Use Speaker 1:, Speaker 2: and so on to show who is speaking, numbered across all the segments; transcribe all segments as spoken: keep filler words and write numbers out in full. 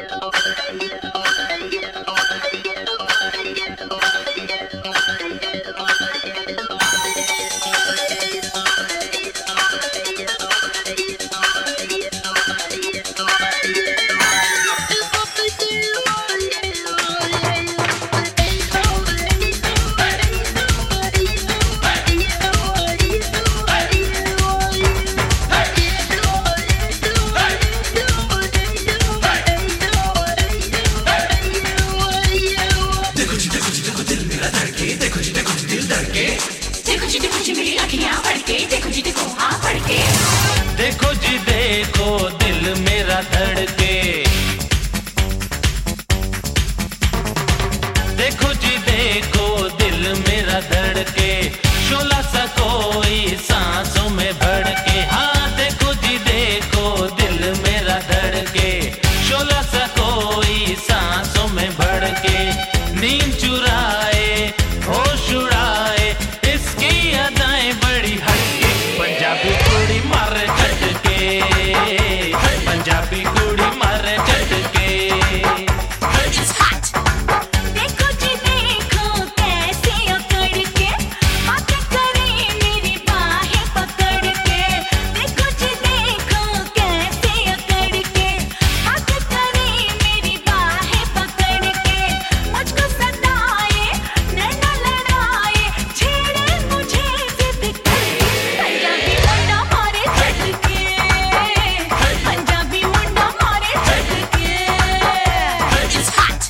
Speaker 1: देखो जी देखो जी मेरी आँखियाँ फड़के, देखो जी देखो हाँ फड़के।
Speaker 2: देखो जी देखो दिल मेरा धड़के, देखो जी देखो दिल मेरा धड़के, शोला सा कोई सांसों में भड़के। हाँ देखो जी देखो दिल मेरा धड़के, शोला सा कोई सांसों में भड़के। नींद चुराए होश उड़ाए इसकी अदाएं बड़ी हटके, पंजाबी कुड़ी मारे झटके, पंजाबी कुड़ी मारे झटके।
Speaker 1: देखो जी देखो कैसे अकड़ के बातें करे मेरी बाहें पकड़ के। देखो जी देखो कैसे अकड़ के बातें करे मेरी बाहें पकड़ के। मुझको सताए नैना लड़ाए छेड़े मुझे जिद करके। पंजाबी मुंडा मारे झटके, पंजाबी मुंडा मारे झटके। It's hot.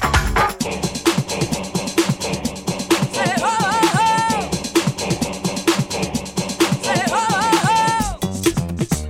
Speaker 1: Say oh oh oh. Say oh oh oh.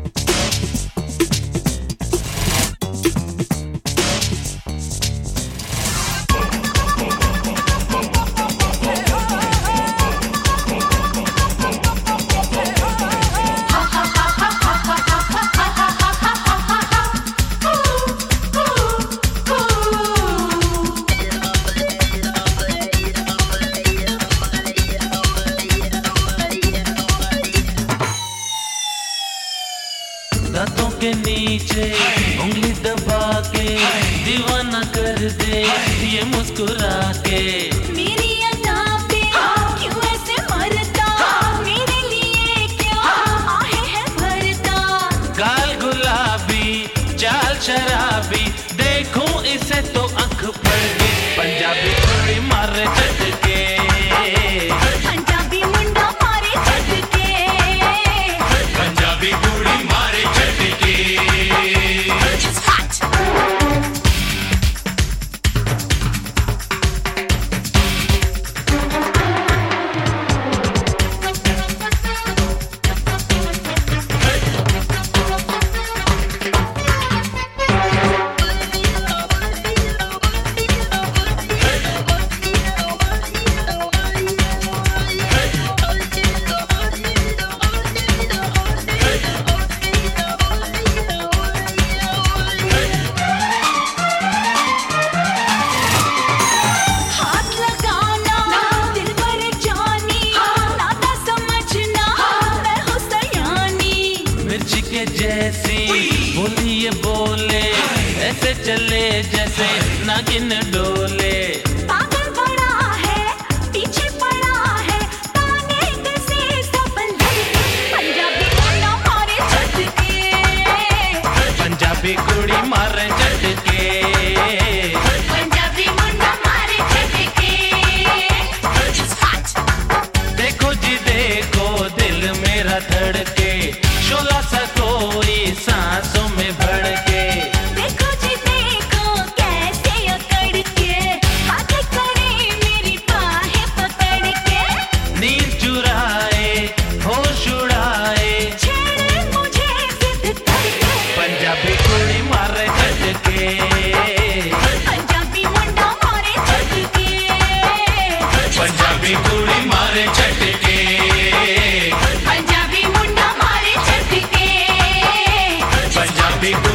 Speaker 2: दांतों के नीचे उंगली दबा के दीवाना कर दे ये मुस्कुरा के।
Speaker 1: मेरी अदा पे क्यों ऐसे मरता, मेरे लिए क्या आहें है भरता।
Speaker 2: गाल गुलाबी चाल शराबी देखूं इसे तो आंख पड़ गई, पंजाबी कुड़ी मारे झटके,
Speaker 1: पंजाबी मुंडा मारे झटके।
Speaker 2: पंजाबी कुड़ी मारे झटके।
Speaker 1: It's hot. हाथ लगाना दिल पर जानी, नाता समझना मैं हूँ सयानी।
Speaker 2: मिर्ची के जैसी बोली ये बोले, ऐसे चले जैसे नागिन डोले।
Speaker 1: पागल बड़ा है पीछे पड़ा है ताने कैसे सबले। पंजाबी मुंडा मारे झटके,
Speaker 2: पंजाबी कुड़ी मारे झटके।
Speaker 1: पंजाबी मुंडा मारे झटके। It's hot.
Speaker 2: देखो जी देखो दिल मेरा धड़के, शोला सा कोई सांसों में भड़के।
Speaker 1: देखो जी देखो कैसे अकड़ के बातें करे मेरी बाहें पकड़ के।
Speaker 2: नींद चुराए होश उड़ाए
Speaker 1: छेड़े मुझे जिद करके।
Speaker 2: पंजाबी कुड़ी मारे झटके,
Speaker 1: पंजाबी मुंडा मारे झटके,
Speaker 2: पंजाबी कुड़ी मारे झटके,
Speaker 1: पंजाबी मुंडा मारे झटके।
Speaker 2: पंजाबी कुड़ी